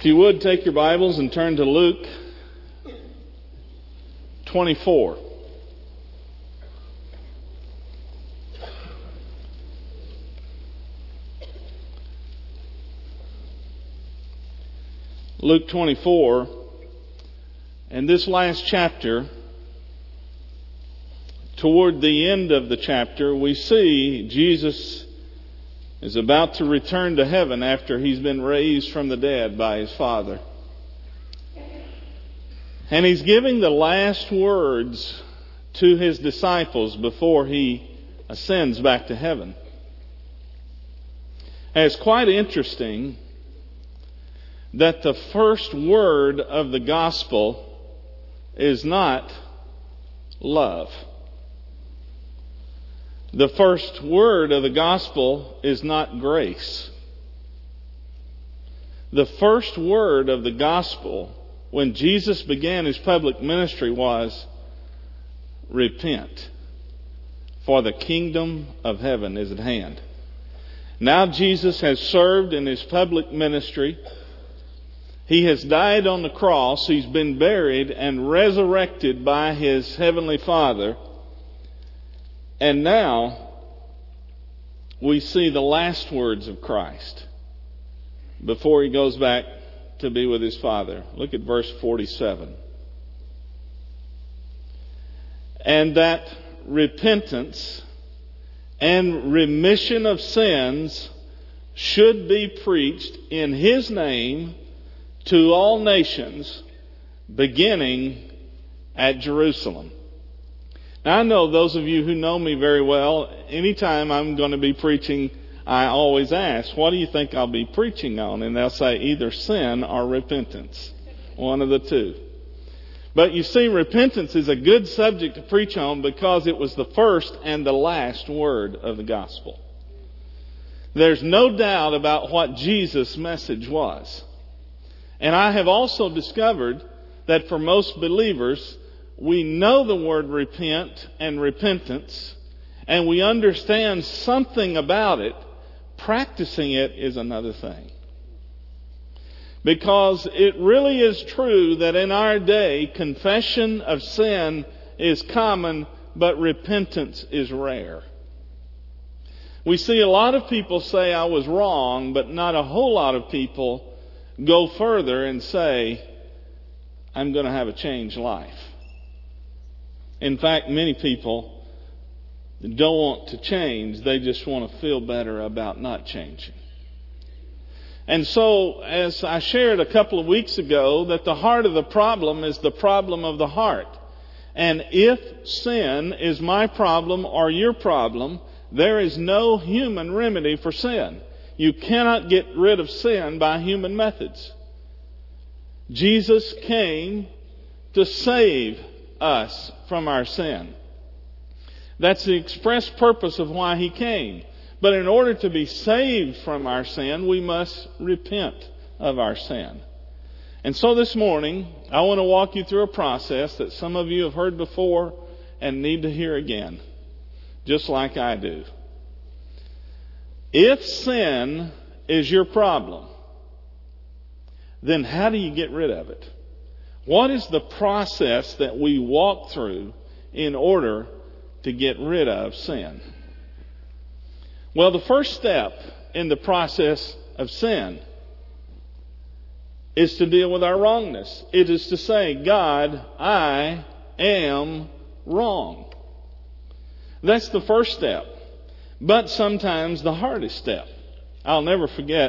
If you would, take your Bibles and turn to Luke 24. Luke 24, and this last chapter, toward the end of the chapter, we see Jesus is about to return to heaven after he's been raised from the dead by his Father. And he's giving the last words to his disciples before he ascends back to heaven. And it's quite interesting that the first word of the gospel is not love. The first word of the gospel is not grace. The first word of the gospel when Jesus began his public ministry was, repent, for the kingdom of heaven is at hand. Now Jesus has served in his public ministry. He has died on the cross. He's been buried and resurrected by his heavenly Father. And now we see the last words of Christ before he goes back to be with his Father. Look at verse 47. And that repentance and remission of sins should be preached in his name to all nations, beginning at Jerusalem. Now, I know those of you who know me very well, anytime I'm going to be preaching, I always ask, what do you think I'll be preaching on? And they'll say either sin or repentance. One of the two. But you see, repentance is a good subject to preach on because it was the first and the last word of the gospel. There's no doubt about what Jesus' message was. And I have also discovered that for most believers, we know the word repent and repentance, and we understand something about it. Practicing it is another thing. Because it really is true that in our day, confession of sin is common, but repentance is rare. We see a lot of people say, I was wrong, but not a whole lot of people go further and say, I'm going to have a changed life. In fact, many people don't want to change. They just want to feel better about not changing. And so, as I shared a couple of weeks ago, that the heart of the problem is the problem of the heart. And if sin is my problem or your problem, there is no human remedy for sin. You cannot get rid of sin by human methods. Jesus came to save us from our sin. That's the express purpose of why he came. But in order to be saved from our sin, we must repent of our sin. And so this morning, I want to walk you through a process that some of you have heard before and need to hear again, just like I do. If sin is your problem, then how do you get rid of it? What is the process that we walk through in order to get rid of sin? Well, the first step in the process of sin is to deal with our wrongness. It is to say, God, I am wrong. That's the first step. But sometimes the hardest step. I'll never forget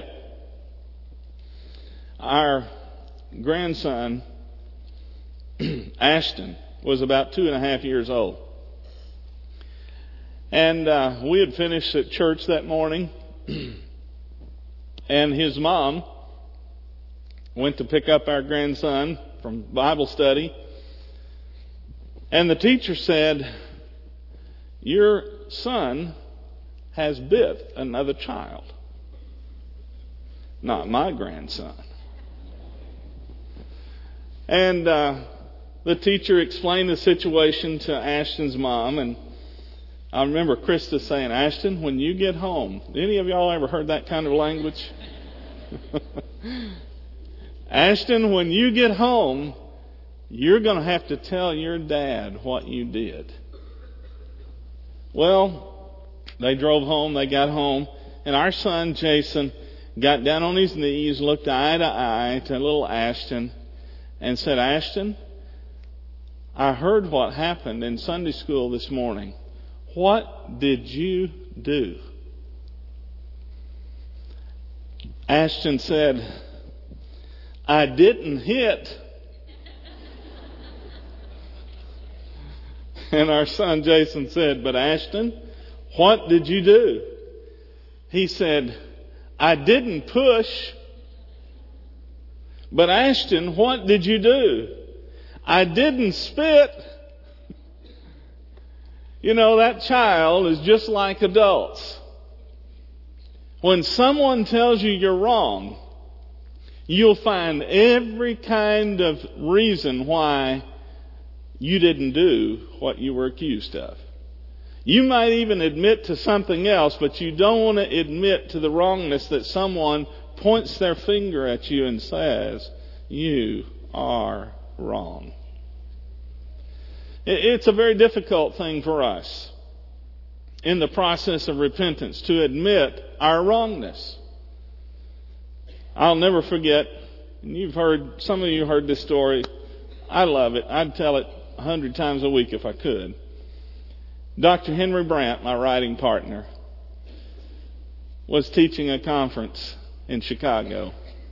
our grandson, Ashton, was about 2.5 years old. And we had finished at church that morning. And his mom went to pick up our grandson from Bible study. And the teacher said, your son has bit another child. Not my grandson. And the teacher explained the situation to Ashton's mom. And I remember Krista saying, Ashton, when you get home, any of y'all ever heard that kind of language? Ashton, when you get home, you're going to have to tell your dad what you did. Well, they drove home, they got home, and our son Jason got down on his knees, looked eye to eye to little Ashton, and said, Ashton, I heard what happened in Sunday school this morning. What did you do? Ashton said, I didn't hit. And our son Jason said, but Ashton, what did you do? He said, I didn't push. But Ashton, what did you do? I didn't spit. You know, that child is just like adults. When someone tells you you're wrong, you'll find every kind of reason why you didn't do what you were accused of. You might even admit to something else, but you don't want to admit to the wrongness that someone points their finger at you and says, you are wrong. It's a very difficult thing for us in the process of repentance to admit our wrongness. I'll never forget, and some of you heard this story. I love it. I'd tell it 100 times a week if I could. Dr. Henry Brandt, my writing partner, was teaching a conference in Chicago.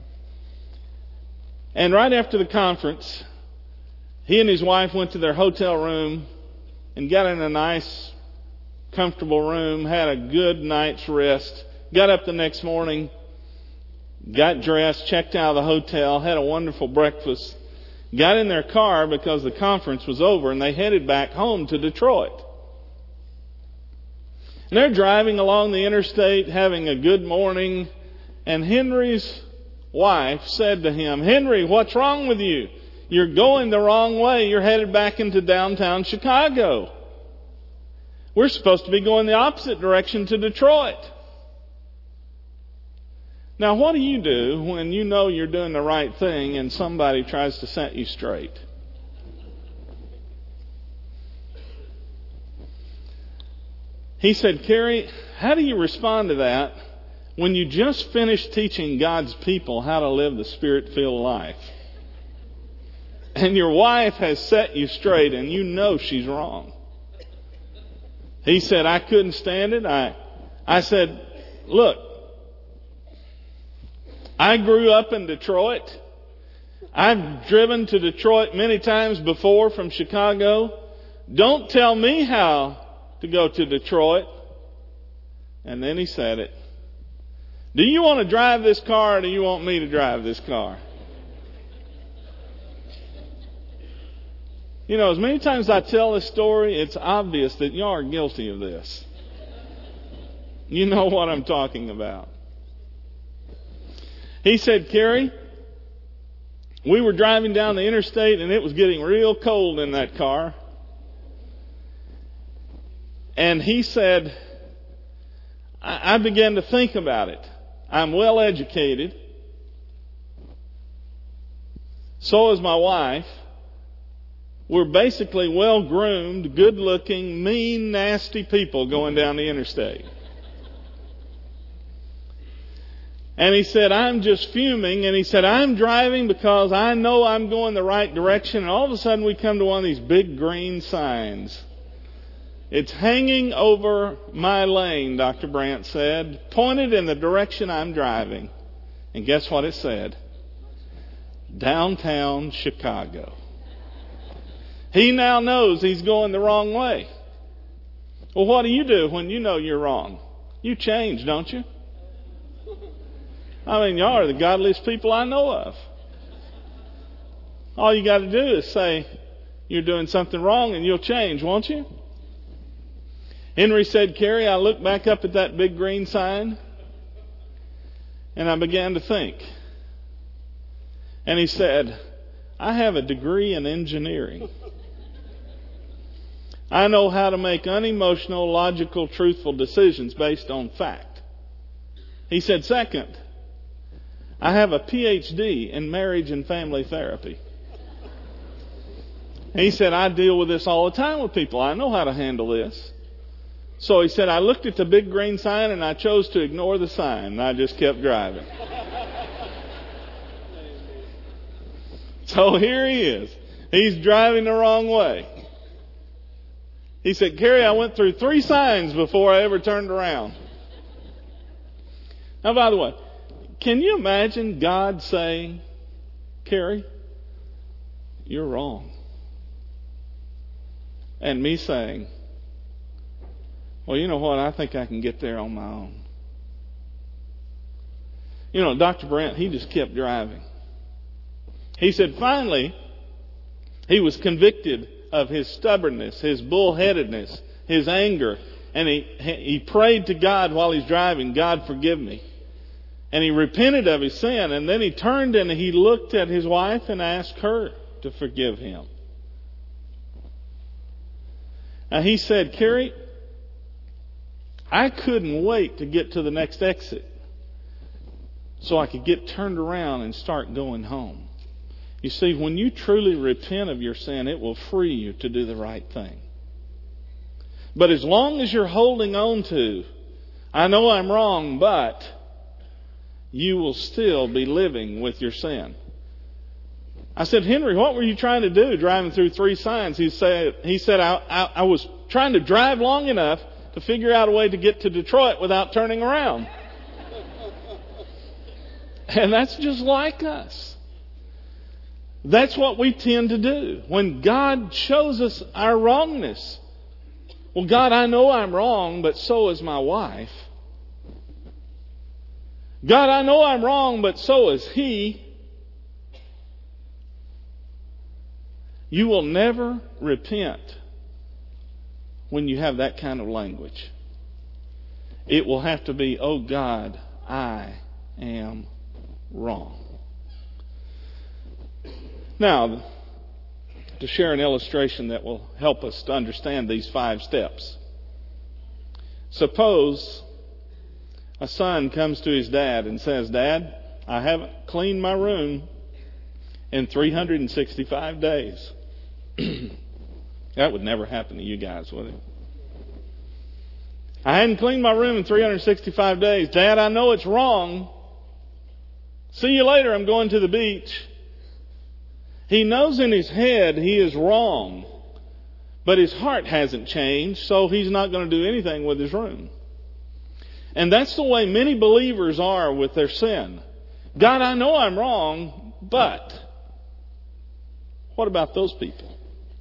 And right after the conference, he and his wife went to their hotel room and got in a nice, comfortable room, had a good night's rest, got up the next morning, got dressed, checked out of the hotel, had a wonderful breakfast, got in their car because the conference was over, and they headed back home to Detroit. And they're driving along the interstate, having a good morning, and Henry's wife said to him, Henry, what's wrong with you? You're going the wrong way. You're headed back into downtown Chicago. We're supposed to be going the opposite direction to Detroit. Now, what do you do when you know you're doing the right thing and somebody tries to set you straight? He said, Carrie, how do you respond to that when you just finished teaching God's people how to live the Spirit-filled life? And your wife has set you straight and you know she's wrong. He said, I couldn't stand it. I said, look, I grew up in Detroit. I've driven to Detroit many times before from Chicago. Don't tell me how to go to Detroit. And then he said it. Do you want to drive this car or do you want me to drive this car? You know, as many times as I tell this story, it's obvious that you are guilty of this. You know what I'm talking about. He said, Carrie, we were driving down the interstate and it was getting real cold in that car. And he said, I began to think about it. I'm well educated. So is my wife. We're basically well-groomed, good-looking, mean, nasty people going down the interstate. And he said, I'm just fuming. And he said, I'm driving because I know I'm going the right direction. And all of a sudden we come to one of these big green signs. It's hanging over my lane, Dr. Brandt said, pointed in the direction I'm driving. And guess what it said? Downtown Chicago. He now knows he's going the wrong way. Well, what do you do when you know you're wrong? You change, don't you? I mean, y'all are the godliest people I know of. All you got to do is say you're doing something wrong and you'll change, won't you? Henry said, Carrie, I looked back up at that big green sign and I began to think. And he said, I have a degree in engineering. I know how to make unemotional, logical, truthful decisions based on fact. He said, second, I have a PhD in marriage and family therapy. And he said, I deal with this all the time with people. I know how to handle this. So he said, I looked at the big green sign and I chose to ignore the sign. And I just kept driving. So here he is. He's driving the wrong way. He said, Carrie, I went through 3 signs before I ever turned around. Now, by the way, can you imagine God saying, Carrie, you're wrong? And me saying, well, you know what? I think I can get there on my own. You know, Dr. Brent, he just kept driving. He said finally, he was convicted of his stubbornness, his bullheadedness, his anger. And he prayed to God while he's driving, God, forgive me. And he repented of his sin. And then he turned and he looked at his wife and asked her to forgive him. Now he said, Carrie, I couldn't wait to get to the next exit so I could get turned around and start going home. You see, when you truly repent of your sin, it will free you to do the right thing. But as long as you're holding on to, I know I'm wrong, but you will still be living with your sin. I said, Henry, what were you trying to do driving through 3 signs? He said, I was trying to drive long enough to figure out a way to get to Detroit without turning around. And that's just like us. That's what we tend to do. When God shows us our wrongness. Well, God, I know I'm wrong, but so is my wife. God, I know I'm wrong, but so is he. You will never repent when you have that kind of language. It will have to be, oh God, I am wrong. Now, to share an illustration that will help us to understand these 5 steps. Suppose a son comes to his dad and says, Dad, I haven't cleaned my room in 365 days. That would never happen to you guys, would it? I hadn't cleaned my room in 365 days. Dad, I know it's wrong. See you later. I'm going to the beach. He knows in his head he is wrong, but his heart hasn't changed, so he's not going to do anything with his room. And that's the way many believers are with their sin. God, I know I'm wrong, but what about those people?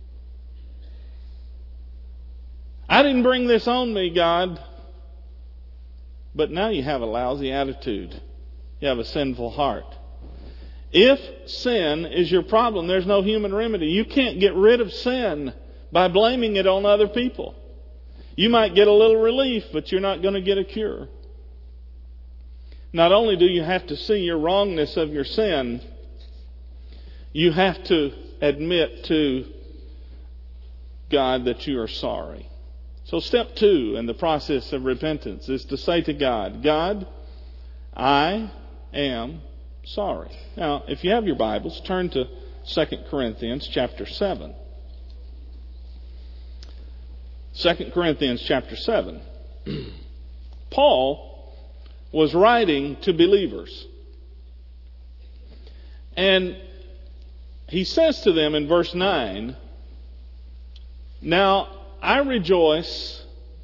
I didn't bring this on me, God, but now you have a lousy attitude. You have a sinful heart. If sin is your problem, there's no human remedy. You can't get rid of sin by blaming it on other people. You might get a little relief, but you're not going to get a cure. Not only do you have to see your wrongness of your sin, you have to admit to God that you are sorry. So step 2 in the process of repentance is to say to God, God, I am sorry. Now, if you have your Bibles, turn to 2 Corinthians chapter 7. 2 Corinthians chapter 7. Paul was writing to believers. And he says to them in verse 9, Now I rejoice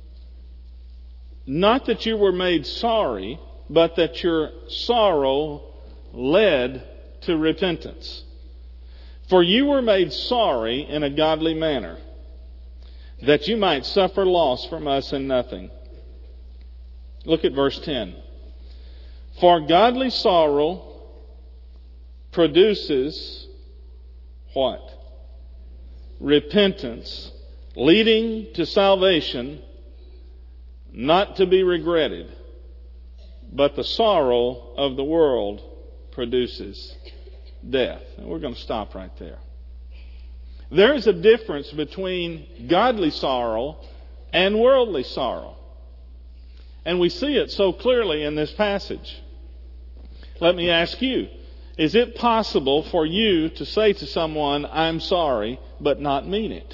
not that you were made sorry, but that your sorrow led to repentance. For you were made sorry in a godly manner, that you might suffer loss from us in nothing. Look at verse 10. For godly sorrow produces what? Repentance, leading to salvation, not to be regretted. But the sorrow of the world produces death. And we're going to stop right there. There is a difference between godly sorrow and worldly sorrow. And we see it so clearly in this passage. Let me ask you, is it possible for you to say to someone, I'm sorry, but not mean it?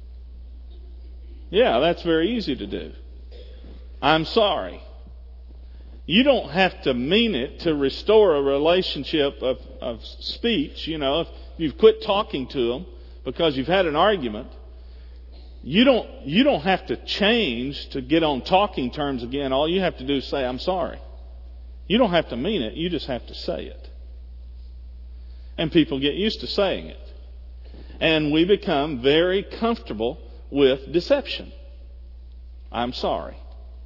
Yeah, that's very easy to do. I'm sorry. You don't have to mean it to restore a relationship of speech. You know, if you've quit talking to them because you've had an argument, you don't have to change to get on talking terms again. All you have to do is say, I'm sorry. You don't have to mean it. You just have to say it. And people get used to saying it. And we become very comfortable with deception. I'm sorry.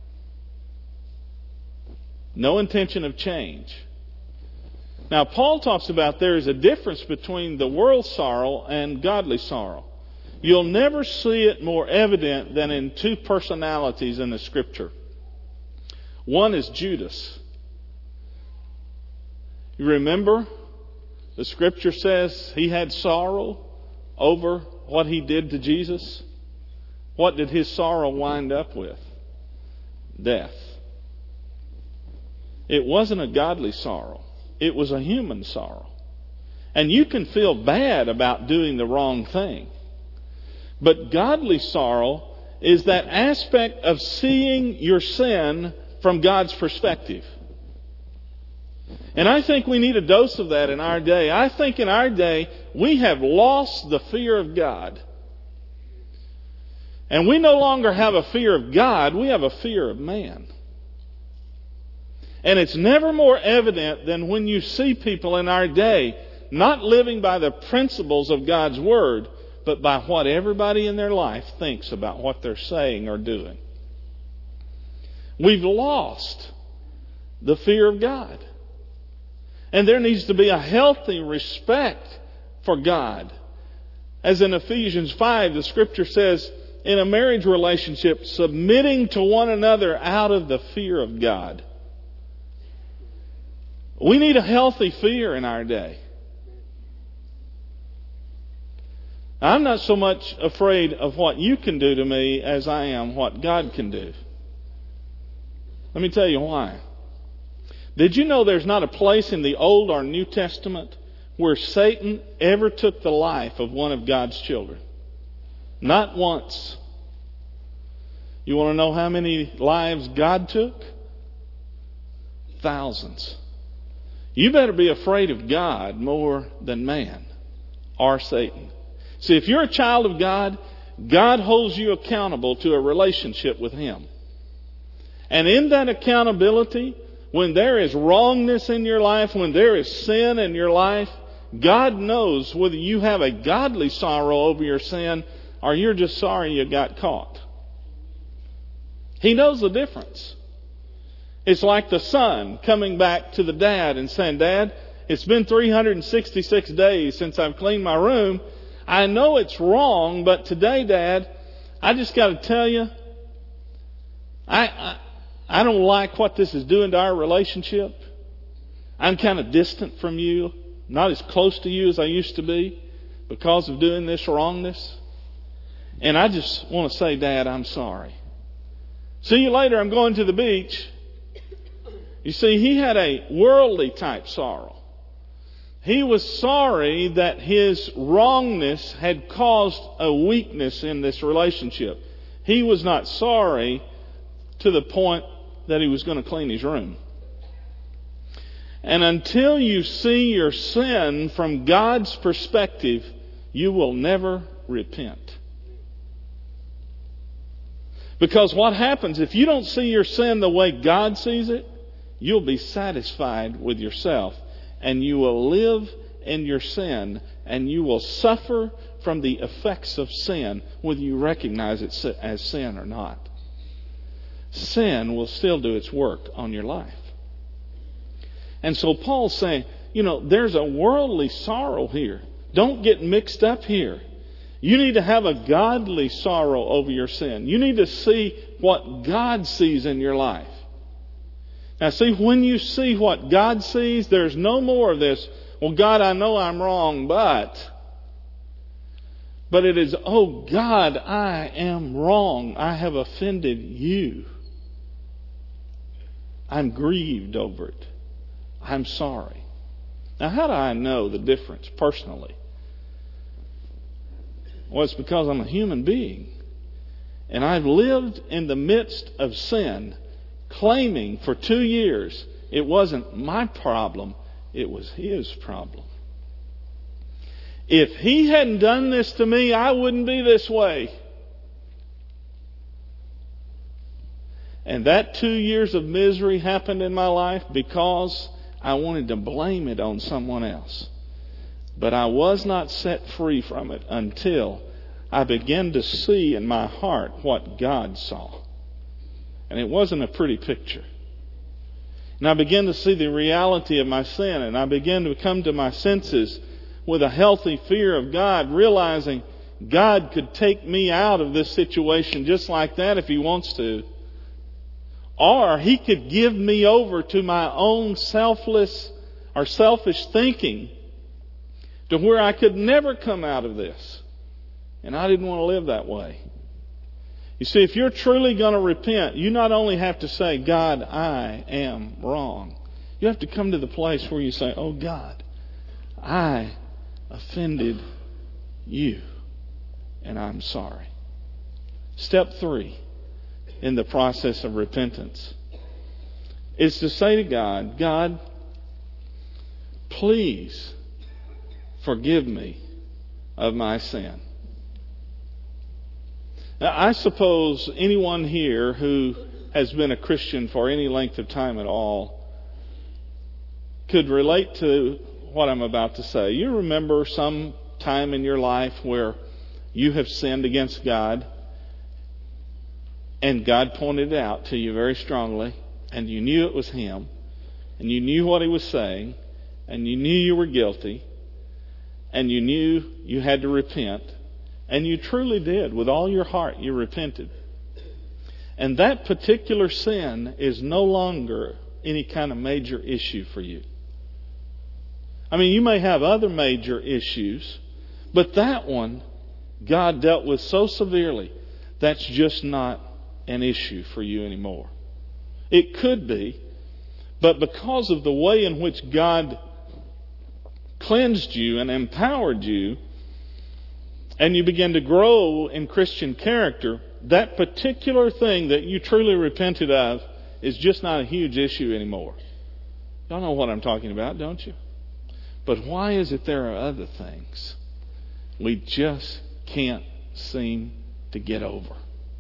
No intention of change. Now, Paul talks about there is a difference between the world's sorrow and godly sorrow. You'll never see it more evident than in two personalities in the Scripture. One is Judas. You remember, the Scripture says he had sorrow over what he did to Jesus. What did his sorrow wind up with? Death. It wasn't a godly sorrow. It was a human sorrow. And you can feel bad about doing the wrong thing. But godly sorrow is that aspect of seeing your sin from God's perspective. And I think we need a dose of that in our day. I think in our day we have lost the fear of God. And we no longer have a fear of God, we have a fear of man. And it's never more evident than when you see people in our day not living by the principles of God's Word, but by what everybody in their life thinks about what they're saying or doing. We've lost the fear of God. And there needs to be a healthy respect for God. As in Ephesians 5, the Scripture says, in a marriage relationship, submitting to one another out of the fear of God. We need a healthy fear in our day. I'm not so much afraid of what you can do to me as I am what God can do. Let me tell you why. Did you know there's not a place in the Old or New Testament where Satan ever took the life of one of God's children? Not once. You want to know how many lives God took? Thousands. You better be afraid of God more than man or Satan. See, if you're a child of God, God holds you accountable to a relationship with Him. And in that accountability, when there is wrongness in your life, when there is sin in your life, God knows whether you have a godly sorrow over your sin or you're just sorry you got caught. He knows the difference. It's like the son coming back to the dad and saying, Dad, it's been 366 days since I've cleaned my room. I know it's wrong, but today, Dad, I just got to tell you, I don't like what this is doing to our relationship. I'm kind of distant from you, not as close to you as I used to be because of doing this wrongness. And I just want to say, Dad, I'm sorry. See you later, I'm going to the beach. You see, he had a worldly type sorrow. He was sorry that his wrongness had caused a weakness in this relationship. He was not sorry to the point that he was going to clean his room. And until you see your sin from God's perspective, you will never repent. Because what happens, if you don't see your sin the way God sees it, you'll be satisfied with yourself. And you will live in your sin. And you will suffer from the effects of sin, whether you recognize it as sin or not. Sin will still do its work on your life. And so Paul's saying, there's a worldly sorrow here. Don't get mixed up here. You need to have a godly sorrow over your sin. You need to see what God sees in your life. Now see, when you see what God sees, there's no more of this, well, God, I know I'm wrong, but it is, oh God, I am wrong. I have offended you. I'm grieved over it. I'm sorry. Now, how do I know the difference personally? Well, it's because I'm a human being. And I've lived in the midst of sin, claiming for 2 years it wasn't my problem, it was His problem. If He hadn't done this to me, I wouldn't be this way. And that 2 years of misery happened in my life because I wanted to blame it on someone else. But I was not set free from it until I began to see in my heart what God saw. And it wasn't a pretty picture. And I began to see the reality of my sin, and I began to come to my senses with a healthy fear of God, realizing God could take me out of this situation just like that if He wants to. Or He could give me over to my own selfish thinking to where I could never come out of this. And I didn't want to live that way. You see, if you're truly going to repent, you not only have to say, God, I am wrong. You have to come to the place where you say, oh God, I offended You, and I'm sorry. Step 3 in the process of repentance is to say to God, God, please forgive me of my sin. Now, I suppose anyone here who has been a Christian for any length of time at all could relate to what I'm about to say. You remember some time in your life where you have sinned against God, and God pointed it out to you very strongly, and you knew it was Him, and you knew what He was saying, and you knew you were guilty, and you knew you had to repent, and you truly did. With all your heart, you repented. And that particular sin is no longer any kind of major issue for you. I mean, you may have other major issues, but that one God dealt with so severely, that's just not an issue for you anymore. It could be, but because of the way in which God cleansed you and empowered you, and you begin to grow in Christian character, that particular thing that you truly repented of is just not a huge issue anymore. Y'all know what I'm talking about, don't you? But why is it there are other things we just can't seem to get over?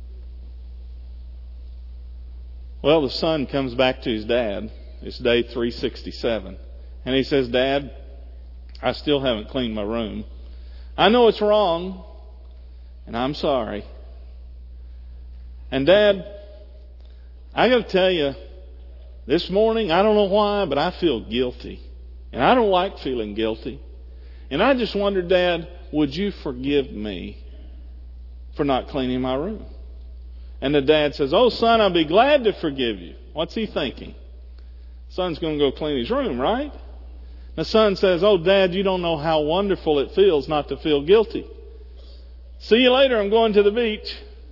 Well, the son comes back to his dad. It's day 367. And he says, Dad, I still haven't cleaned my room. I know it's wrong, and I'm sorry. And Dad, I got to tell you, this morning, I don't know why, but I feel guilty. And I don't like feeling guilty. And I just wonder, Dad, would you forgive me for not cleaning my room? And the dad says, oh, son, I'll be glad to forgive you. What's he thinking? Son's going to go clean his room, right? The son says, oh, Dad, you don't know how wonderful it feels not to feel guilty. See you later. I'm going to the beach.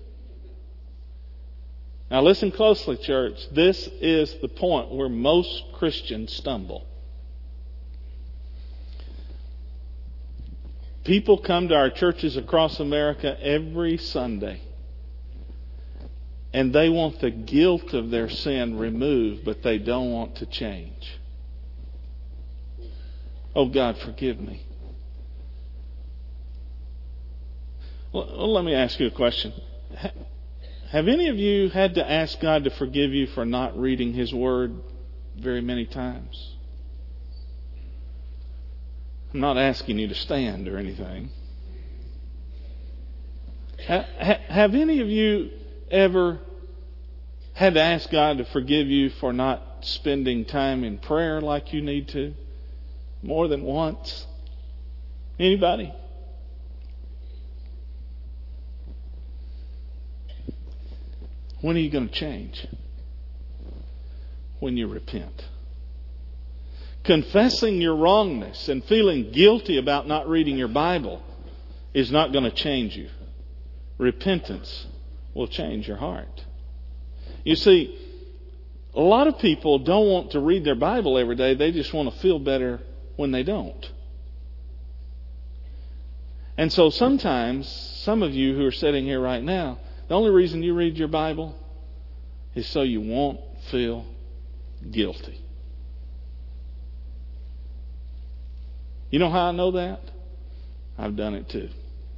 Now listen closely, church. This is the point where most Christians stumble. People come to our churches across America every Sunday, and they want the guilt of their sin removed, but they don't want to change. Oh, God, forgive me. Well, let me ask you a question. Have any of you had to ask God to forgive you for not reading His Word very many times? I'm not asking you to stand or anything. Have any of you ever had to ask God to forgive you for not spending time in prayer like you need to? More than once? Anybody? When are you going to change? When you repent. Confessing your wrongness and feeling guilty about not reading your Bible is not going to change you. Repentance will change your heart. You see, A lot of people don't want to read their Bible every day. They just want to feel better when they don't. And so sometimes, some of you who are sitting here right now, the only reason you read your Bible is so you won't feel guilty. You know how I know that? I've done it too.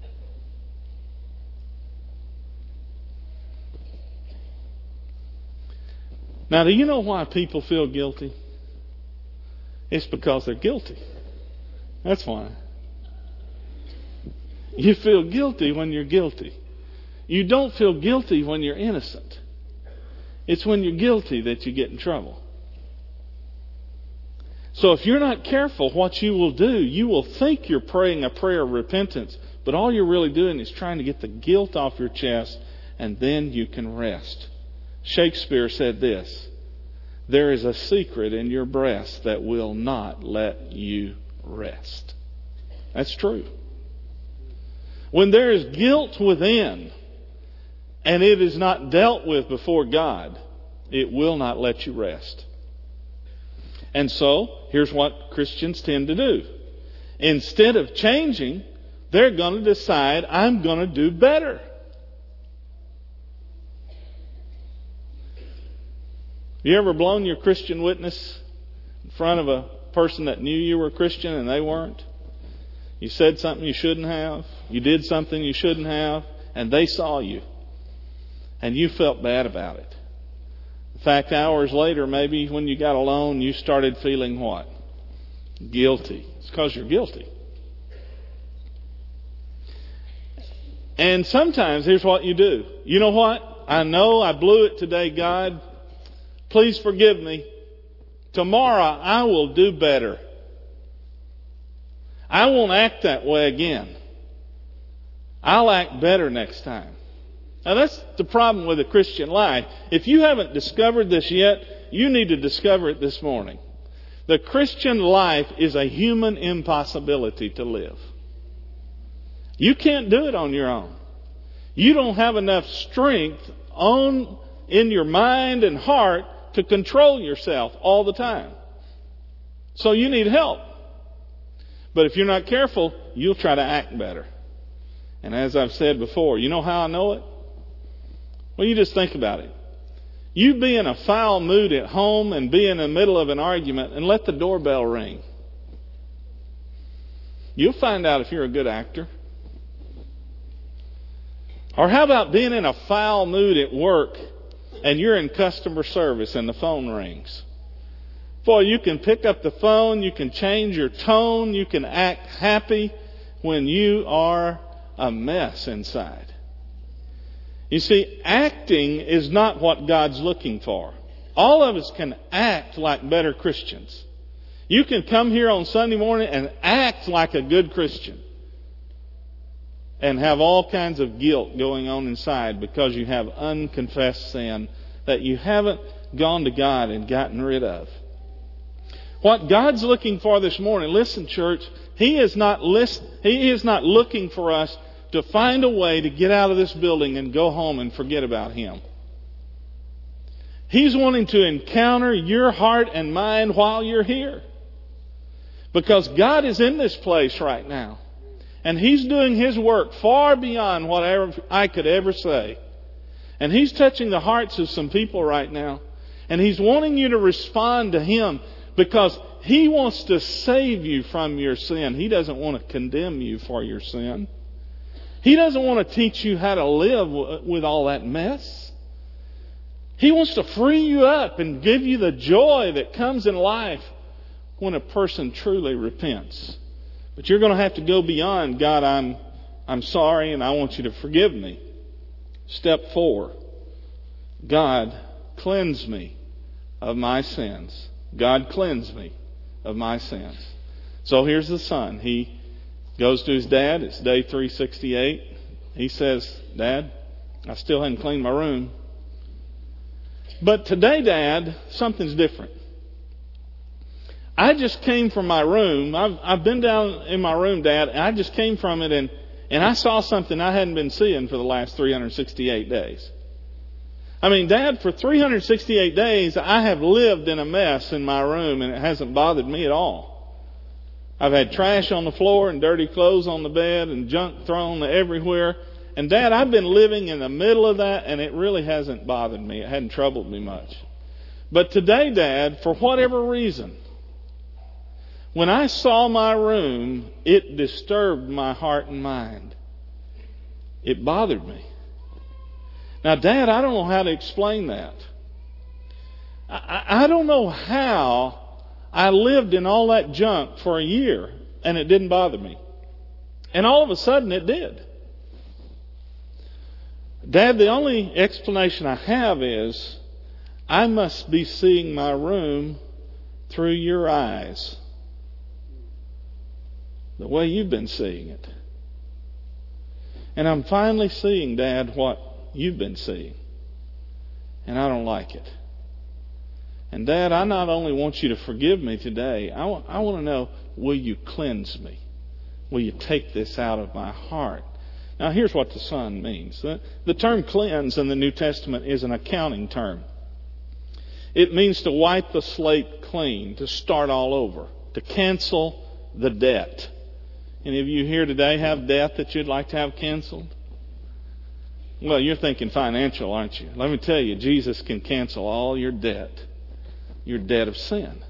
Now, do you know why people feel guilty? It's because they're guilty. That's why. You feel guilty when you're guilty. You don't feel guilty when you're innocent. It's when you're guilty that you get in trouble. So if you're not careful, what you will do, you will think you're praying a prayer of repentance, but all you're really doing is trying to get the guilt off your chest, and then you can rest. Shakespeare said this: there is a secret in your breast that will not let you rest. That's true. When there is guilt within, and it is not dealt with before God, it will not let you rest. And so, here's what Christians tend to do. Instead of changing, they're going to decide, I'm going to do better. You ever blown your Christian witness in front of a person that knew you were a Christian and they weren't? You said something you shouldn't have. You did something you shouldn't have. And they saw you. And you felt bad about it. In fact, hours later, maybe when you got alone, you started feeling what? Guilty. It's because you're guilty. And sometimes, here's what you do. You know what? I know I blew it today, God. Please forgive me. Tomorrow I will do better. I won't act that way again. I'll act better next time. Now that's the problem with the Christian life. If you haven't discovered this yet, you need to discover it this morning. The Christian life is a human impossibility to live. You can't do it on your own. You don't have enough strength in your mind and heart to control yourself all the time. So you need help. But if you're not careful, you'll try to act better. And as I've said before, you know how I know it? Well, you just think about it. You be in a foul mood at home and be in the middle of an argument and let the doorbell ring. You'll find out if you're a good actor. Or how about being in a foul mood at work and you're in customer service and the phone rings? Boy, you can pick up the phone, you can change your tone, you can act happy when you are a mess inside. You see, acting is not what God's looking for. All of us can act like better Christians. You can come here on Sunday morning and act like a good Christian and have all kinds of guilt going on inside because you have unconfessed sin that you haven't gone to God and gotten rid of. What God's looking for this morning, listen, church, He is not looking for us to find a way to get out of this building and go home and forget about Him. He's wanting to encounter your heart and mind while you're here. Because God is in this place right now. And He's doing His work far beyond whatever I could ever say. And He's touching the hearts of some people right now. And He's wanting you to respond to Him because He wants to save you from your sin. He doesn't want to condemn you for your sin. He doesn't want to teach you how to live with all that mess. He wants to free you up and give you the joy that comes in life when a person truly repents. But you're going to have to go beyond, God, I'm sorry and I want you to forgive me. Step 4. God, cleanse me of my sins. God, cleanse me of my sins. So here's the son. He goes to his dad. It's day 368. He says, Dad, I still haven't cleaned my room. But today, Dad, something's different. I just came from my room. I've been down in my room, Dad. I just came from it and I saw something I hadn't been seeing for the last 368 days. I mean, Dad, for 368 days, I have lived in a mess in my room, and it hasn't bothered me at all. I've had trash on the floor and dirty clothes on the bed and junk thrown everywhere. And Dad, I've been living in the middle of that, and it really hasn't bothered me. It hadn't troubled me much. But today, Dad, for whatever reason, when I saw my room, it disturbed my heart and mind. It bothered me. Now, Dad, I don't know how to explain that. I don't know how I lived in all that junk for a year and it didn't bother me. And all of a sudden it did. Dad, the only explanation I have is I must be seeing my room through your eyes, the way you've been seeing it. And I'm finally seeing, Dad, what you've been seeing. And I don't like it. And Dad, I not only want you to forgive me today, I want to know, will you cleanse me? Will you take this out of my heart? Now here's what the Son means. The term cleanse in the New Testament is an accounting term. It means to wipe the slate clean, to start all over, to cancel the debt. Any of you here today have debt that you'd like to have canceled? Well, you're thinking financial, aren't you? Let me tell you, Jesus can cancel all your debt of sin.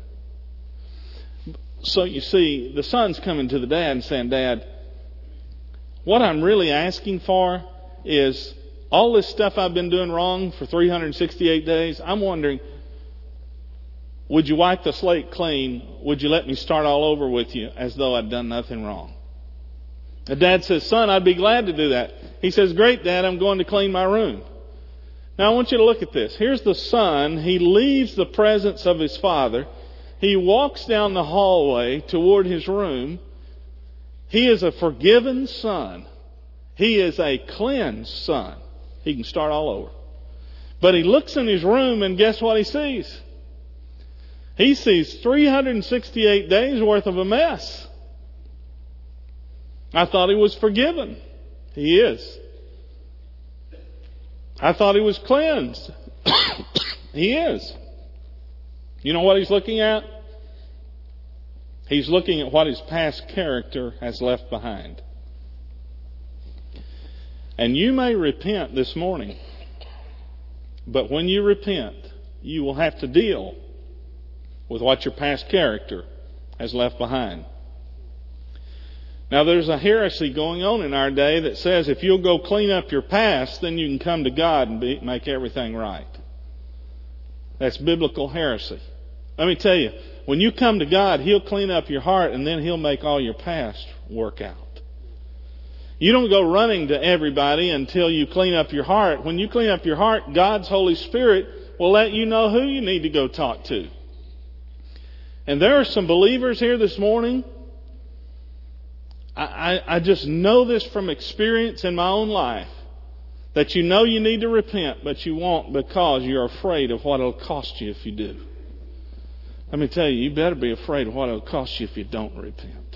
So you see, the Son's coming to the Dad and saying, Dad, what I'm really asking for is all this stuff I've been doing wrong for 368 days. I'm wondering, would you wipe the slate clean? Would you let me start all over with you as though I'd done nothing wrong? The Dad says, Son, I'd be glad to do that. He says, great, Dad, I'm going to clean my room. Now I want you to look at this. Here's the Son. He leaves the presence of his Father. He walks down the hallway toward his room. He is a forgiven son. He is a cleansed son. He can start all over. But he looks in his room and guess what he sees? He sees 368 days worth of a mess. I thought he was forgiven. He is. I thought he was cleansed. He is. You know what he's looking at? He's looking at what his past character has left behind. And you may repent this morning, but when you repent, you will have to deal with what your past character has left behind. Now there's a heresy going on in our day that says if you'll go clean up your past, then you can come to God and make everything right. That's biblical heresy. Let me tell you, when you come to God, He'll clean up your heart and then He'll make all your past work out. You don't go running to everybody until you clean up your heart. When you clean up your heart, God's Holy Spirit will let you know who you need to go talk to. And there are some believers here this morning. I just know this from experience in my own life. That you know you need to repent, but you won't because you're afraid of what it'll cost you if you do. Let me tell you, you better be afraid of what it'll cost you if you don't repent.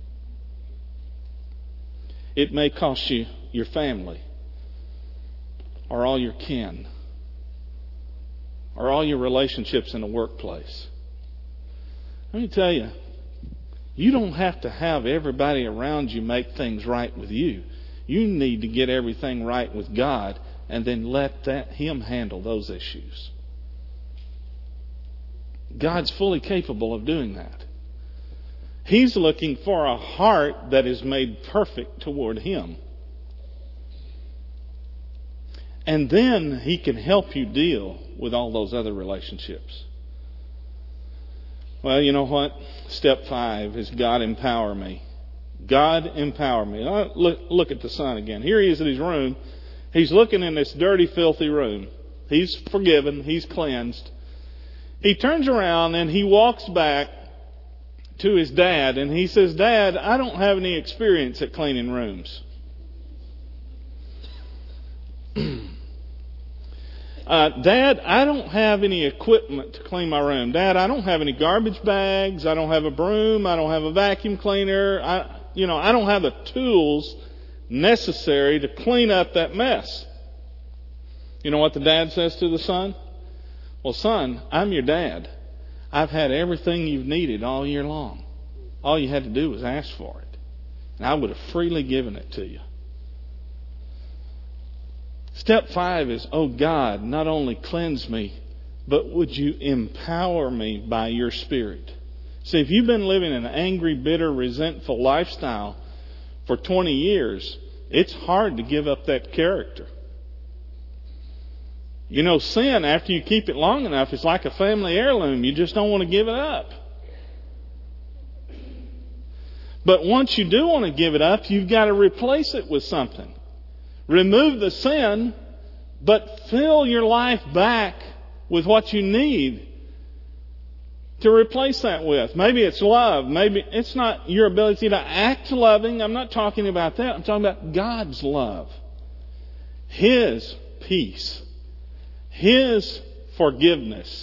It may cost you your family, or all your kin, or all your relationships in the workplace. Let me tell you, you don't have to have everybody around you make things right with you. You need to get everything right with God and then let Him handle those issues. God's fully capable of doing that. He's looking for a heart that is made perfect toward Him. And then He can help you deal with all those other relationships. Well, you know what? Step 5 is God empower me. God empower me. Look at the Son again. Here he is in his room. He's looking in this dirty, filthy room. He's forgiven. He's cleansed. He turns around and he walks back to his dad and he says, Dad, I don't have any experience at cleaning rooms. Dad, I don't have any equipment to clean my room. Dad, I don't have any garbage bags. I don't have a broom. I don't have a vacuum cleaner. I don't have the tools necessary to clean up that mess. You know what the dad says to the son? Well, son, I'm your dad. I've had everything you've needed all year long. All you had to do was ask for it. And I would have freely given it to you. Step 5 is, oh God, not only cleanse me, but would you empower me by your Spirit? See, if you've been living an angry, bitter, resentful lifestyle for 20 years, it's hard to give up that character. You know, sin, after you keep it long enough, is like a family heirloom. You just don't want to give it up. But once you do want to give it up, you've got to replace it with something. Remove the sin, but fill your life back with what you need to replace that with. Maybe it's love. Maybe it's not your ability to act loving. I'm not talking about that. I'm talking about God's love. His peace. His forgiveness.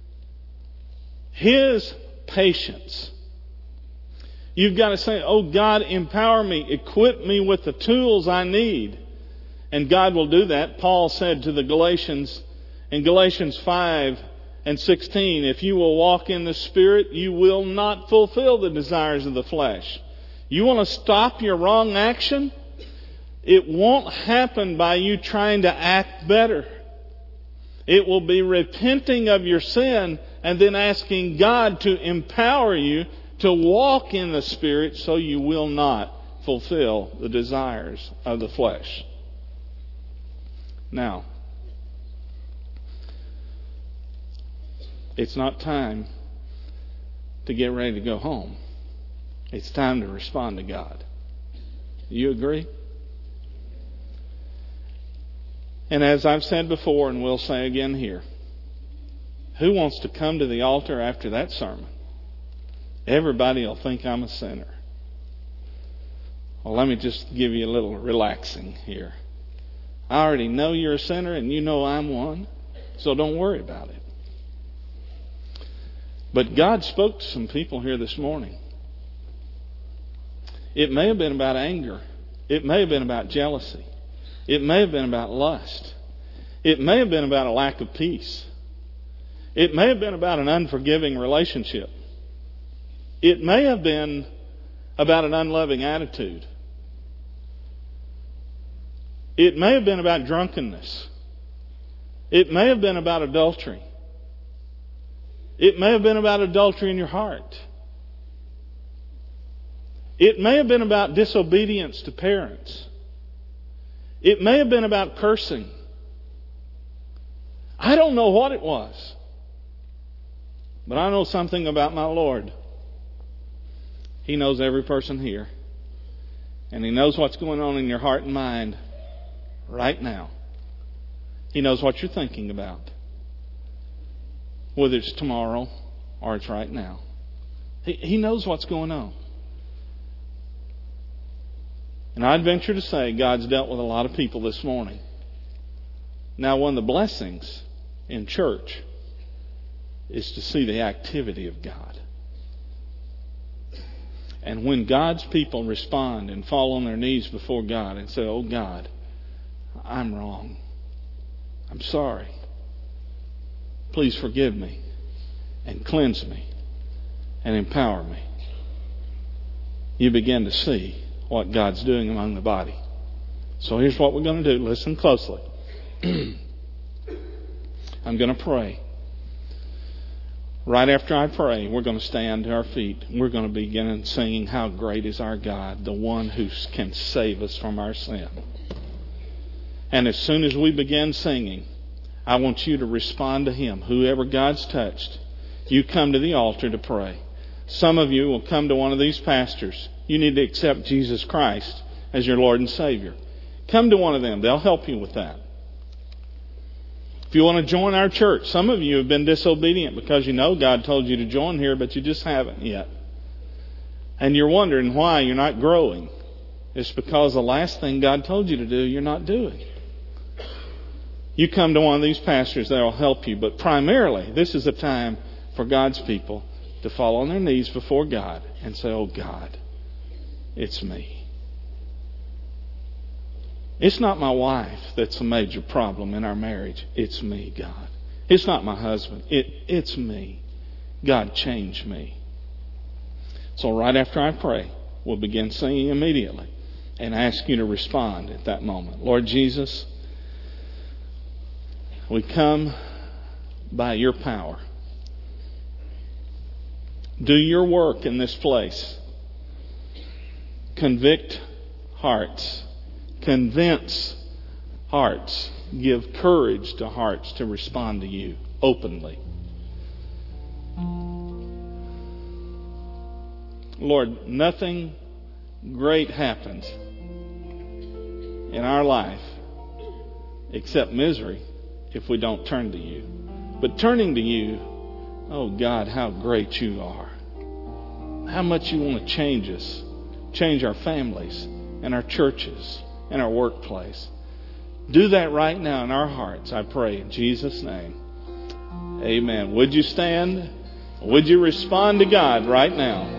His patience. You've got to say, oh God, empower me. Equip me with the tools I need. And God will do that. Paul said to the Galatians in Galatians 5 and 16, if you will walk in the Spirit, you will not fulfill the desires of the flesh. You want to stop your wrong action? It won't happen by you trying to act better. It will be repenting of your sin and then asking God to empower you to walk in the Spirit so you will not fulfill the desires of the flesh. Now, it's not time to get ready to go home. It's time to respond to God. You agree? And as I've said before and will say again here, who wants to come to the altar after that sermon? Everybody will think I'm a sinner. Well, let me just give you a little relaxing here. I already know you're a sinner and you know I'm one, so don't worry about it. But God spoke to some people here this morning. It may have been about anger. It may have been about jealousy. It may have been about lust. It may have been about a lack of peace. It may have been about an unforgiving relationship. It may have been about an unloving attitude. It may have been about drunkenness. It may have been about adultery. It may have been about adultery in your heart. It may have been about disobedience to parents. It may have been about cursing. I don't know what it was. But I know something about my Lord. He knows every person here. And He knows what's going on in your heart and mind right now. He knows what you're thinking about. Whether it's tomorrow or it's right now. He knows what's going on. And I'd venture to say God's dealt with a lot of people this morning. Now, one of the blessings in church is to see the activity of God. And when God's people respond and fall on their knees before God and say, oh God, I'm wrong. I'm sorry. Please forgive me and cleanse me and empower me. You begin to see what God's doing among the body. So here's what we're going to do. Listen closely. I'm going to pray. Right after I pray, we're going to stand to our feet. We're going to begin singing, how great is our God, the one who can save us from our sin. And as soon as we begin singing, I want you to respond to Him. Whoever God's touched, you come to the altar to pray. Some of you will come to one of these pastors. You need to accept Jesus Christ as your Lord and Savior. Come to one of them. They'll help you with that. If you want to join our church, some of you have been disobedient because you know God told you to join here, but you just haven't yet. And you're wondering why you're not growing. It's because the last thing God told you to do, you're not doing. You come to one of these pastors, they'll help you. But primarily, this is a time for God's people to fall on their knees before God and say, oh God, it's me. It's not my wife that's a major problem in our marriage. It's me, God. It's not my husband. It's me. God, change me. So right after I pray, we'll begin singing immediately and ask you to respond at that moment. Lord Jesus, we come by your power. Do your work in this place. Convict hearts. Convince hearts. Give courage to hearts to respond to you openly. Lord, nothing great happens in our life except misery if we don't turn to you. But turning to you, oh God, how great you are. How much you want to change us. Change our families and our churches and our workplace. Do that right now in our hearts, I pray, in Jesus' name. Amen. Would you stand? Would you respond to God right now?